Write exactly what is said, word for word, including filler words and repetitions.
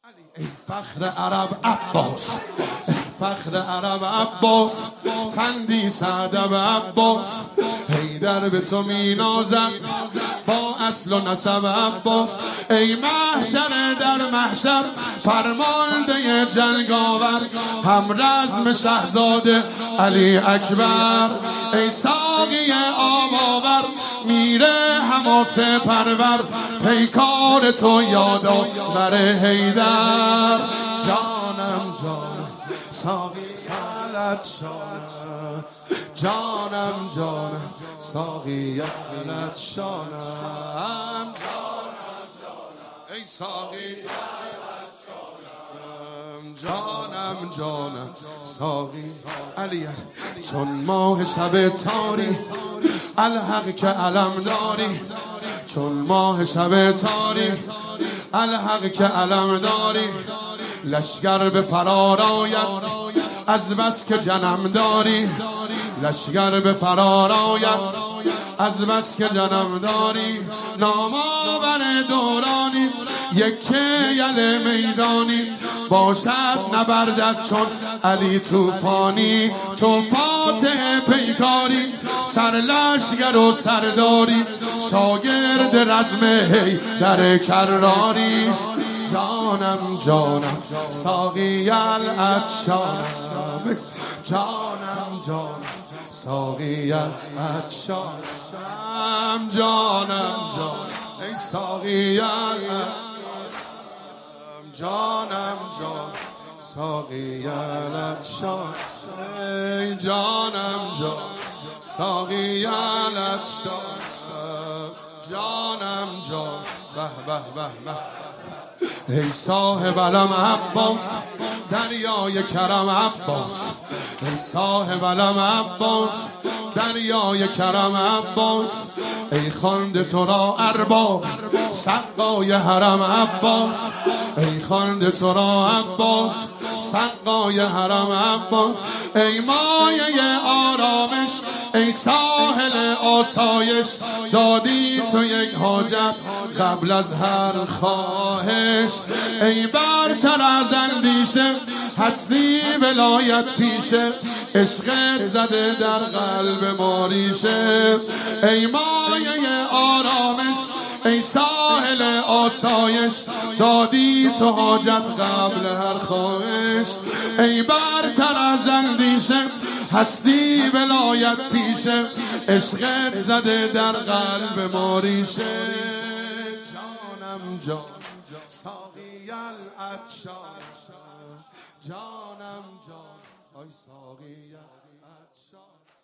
ای فخر عرب عباس، ای فخر عرب عباس، تندیس ادب عباس، حیدر به تو می نازد با اصل و نسب عباس. ای محشر در محشر فرمانده جنگاور، هم رزم شهزاده علی اکبر. ای ساقی آب آور، میره حماسه پرور، پیکار تو یادآور حیدر. جانم جانم ساقی حالت شانم، جانم جانم ساقی حالت شانم، ای ساقی جانم جانم ساقی علی. چون ماه شب تاری الحق که علم داری، چون ماه شب تاری الحق که علم داری، لشگر به فرار آید از بس که جنم داری، لشگر به فرار آید از بس که جنم داری. نام آور دورانی یکه یل میدانی، باشد نبردت چون علی طوفانی. تو فاتح پیکاری سر لشگر و سرداری، شاگرد رزم حیدر کراری. جانم جانم ساقی العطشانم، جانم جانم ساقی العطشانم، جانم جانم ای ساقی العطشانم، جانم جانم ساقی العطشانم، جانم جانم ساقی العطشانم، جانم جانم به به به به. ای صاحب علم عباس دریای کرم عباس، ای صاحب علم عباس دریای کرم عباس. ای خوانده تو را ارباب سقای حرم عباس، ای خوانده تو را عباس سقای حرم عباس. ای مایه آرامش، ای ساحل آسایش، دادی تو یک حاجت قبل از هر خواهش. ای برتر از اندیشه هستی ولایت پیشه، عشقت زده در قلب ما ریشه. ای مایه آرامش، ای ساحل آسایش، دادی تو حاجت قبل هر خواهش. ای برتر از اندیشه هستی ولایت پیشه، عشقت زده در قلب ما ریشه. جانم جان ساقی العطشان، جانم جان آی ساقی العطشان.